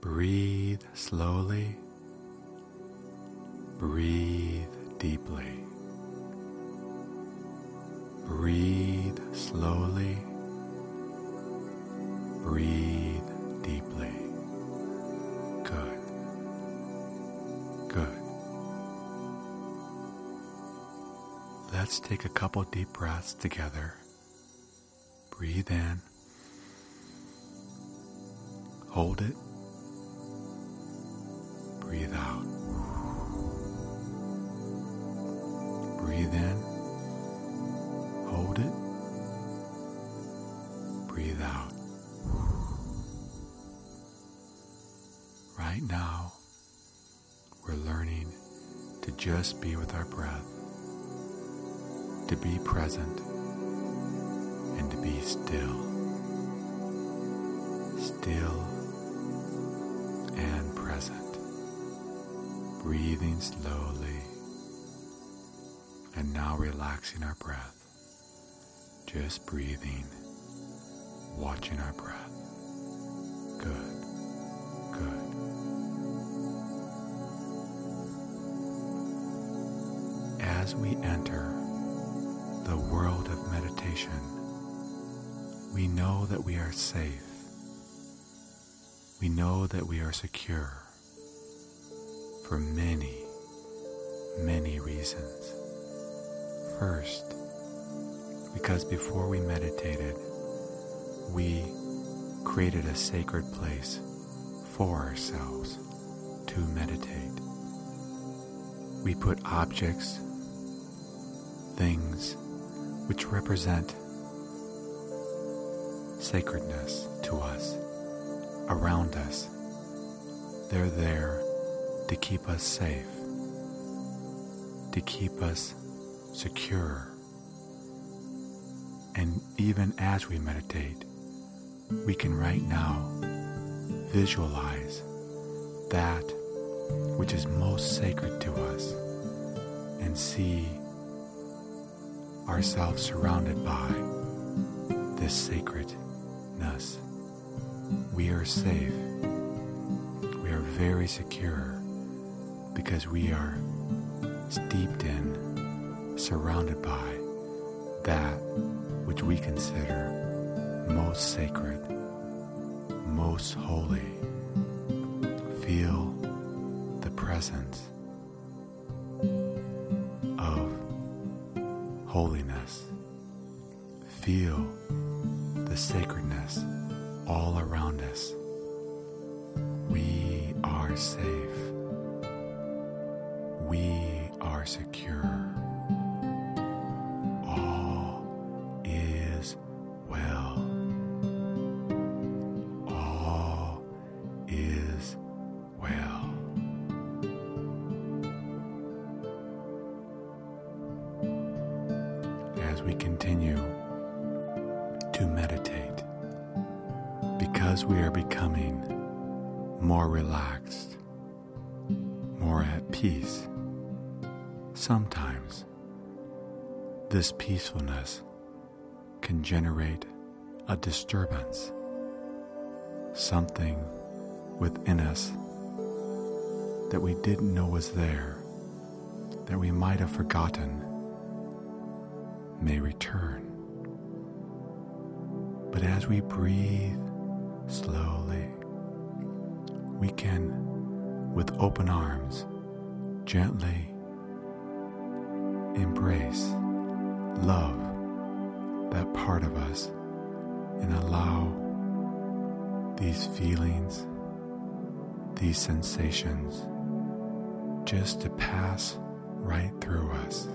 Breathe slowly. Breathe deeply. Breathe slowly. Breathe deeply. Good. Good. Let's take a couple deep breaths together. Breathe in. Hold it. Breathe out. Breathe in. Hold it. Breathe out. Right now, we're learning to just be with our breath, to be present, and to be still. Still and present. Breathing slowly, and now relaxing our breath. Just breathing, watching our breath. Good, good. As we enter the world of meditation, we know that we are safe. We know that we are secure for many, many reasons. First, because before we meditated, we created a sacred place for ourselves to meditate. We put objects, things which represent sacredness to us around us. They're there to keep us safe, to keep us secure. And even as we meditate, we can right now visualize that which is most sacred to us and see ourselves surrounded by this sacredness. We are safe. We are very secure because we are steeped in, surrounded by that which we consider most sacred, most holy. Feel the presence of holiness. Feel the sacredness all around us. We are safe. We are secure. All is well. All is well. As we continue to meditate, because we are becoming more relaxed, more at peace, sometimes this peacefulness can generate a disturbance, something within us that we didn't know was there, that we might have forgotten, may return. But as we breathe slowly, we can, with open arms, gently embrace, love that part of us and allow these feelings, these sensations just to pass right through us.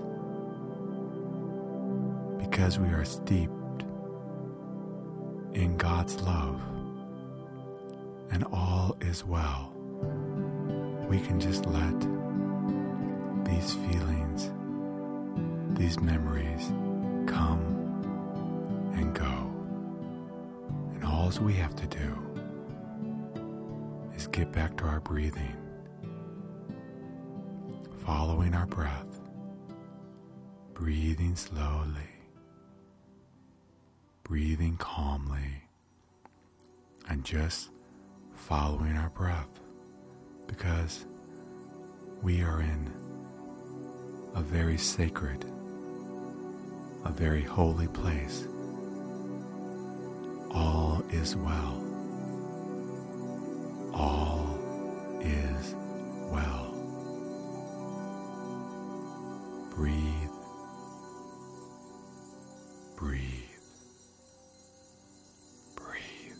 Because we are steeped in God's love and all is well, we can just let these feelings, these memories come and go. And all we have to do is get back to our breathing, following our breath, breathing slowly, breathing calmly, and just following our breath, because we are in a very sacred, a very holy place. All is well. All is well. Breathe. Breathe. Breathe.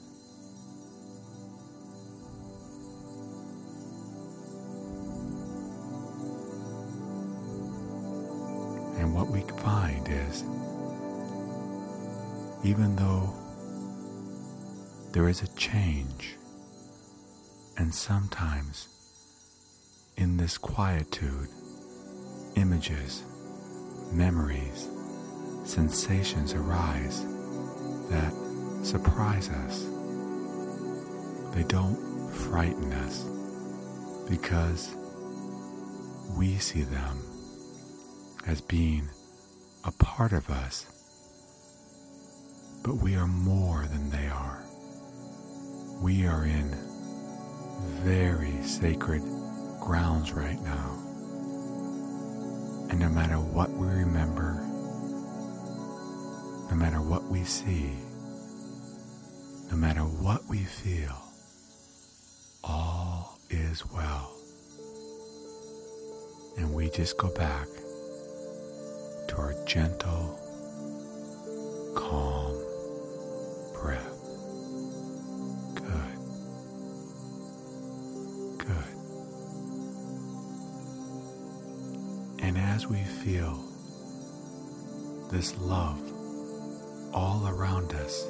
And what we find is, even though there is a change, and sometimes in this quietude, images, memories, sensations arise that surprise us. They don't frighten us because we see them as being a part of us, but we are more than they are. We are in very sacred grounds right now. And no matter what we remember, no matter what we see, no matter what we feel, all is well. And we just go back to our gentle, calm breath. Good. Good. And as we feel this love all around us,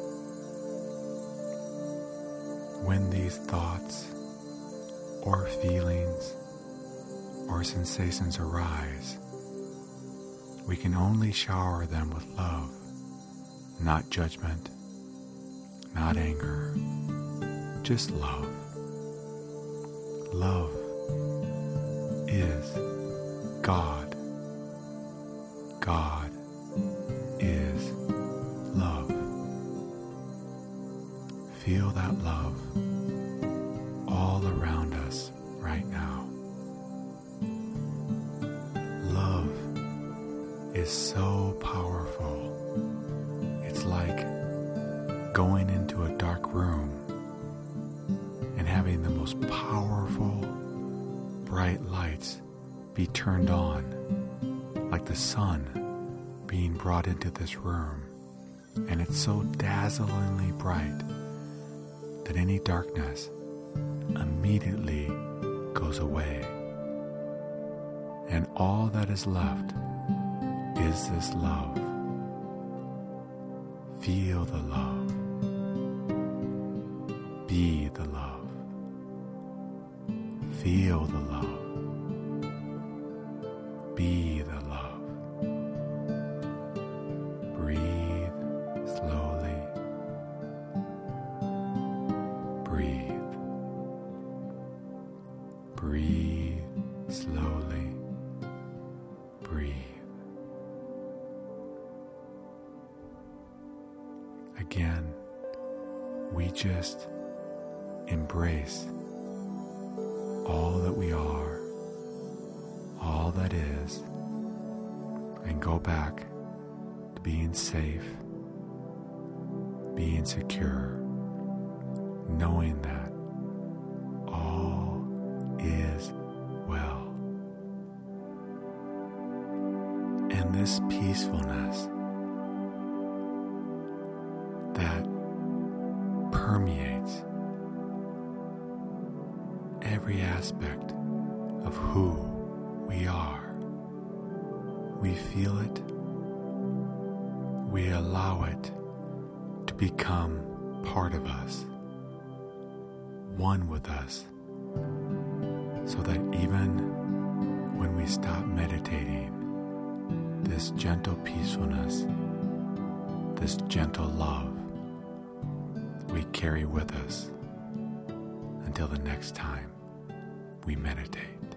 when these thoughts or feelings or sensations arise, we can only shower them with love, not judgment, not anger, just love. Love is God. God is love. Feel that love all around us right now. Love is so powerful. It's like going into a dark room and having the most powerful, bright lights be turned on, like the sun being brought into this room, and it's so dazzlingly bright that any darkness immediately goes away, and all that is left is this love. Feel the love. Be the love. Feel the love. Be the love. Breathe slowly. Breathe. Breathe slowly. Breathe. Again, we just embrace all that we are, all that is, and go back to being safe, being secure, knowing that all is well. And this peacefulness that permeates every aspect of who we are. We feel it. We allow it to become part of us, one with us, so that even when we stop meditating, this gentle peacefulness, this gentle love, we carry with us until the next time we meditate.